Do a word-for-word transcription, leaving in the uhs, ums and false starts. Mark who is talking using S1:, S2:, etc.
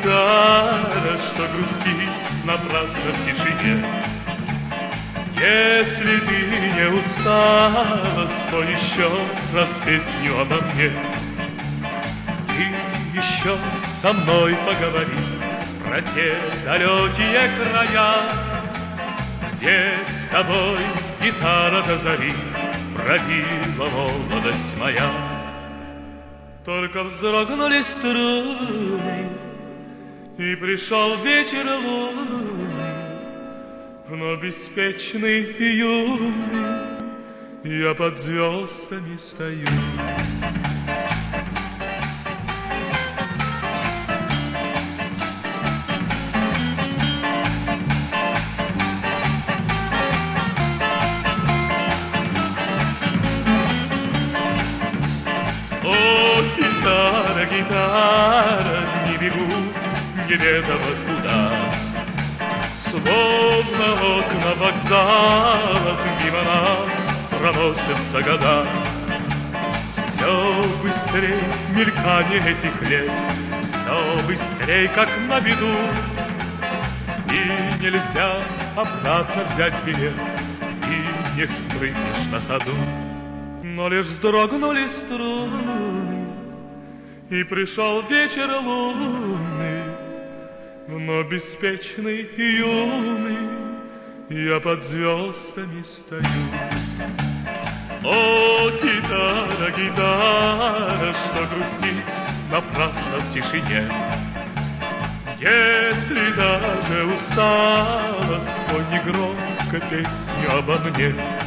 S1: гитара, что грустит напрасно в тишине. Если ты не устала, спой еще раз песню обо мне. Ты еще со мной поговори про те далекие края, где с тобой гитара до зари бродила молодость моя. Только вздрогнули струны, и пришел вечер лунный, но беспечный и юный я под звездами стою. О, гитара, гитара, не бегут неведомо куда, словно окна вокзалов мимо нас проносятся года. Все быстрей мелькание этих лет, все быстрей, как на беду, и нельзя обратно взять билет, и не спрыгнешь на ходу. Но лишь вздрогнули струны, и пришел вечер лунный, но беспечный и юный я под звездами стою. О, гитара, гитара, что грустить напрасно в тишине. Если даже устала, спой негромко песню обо мне.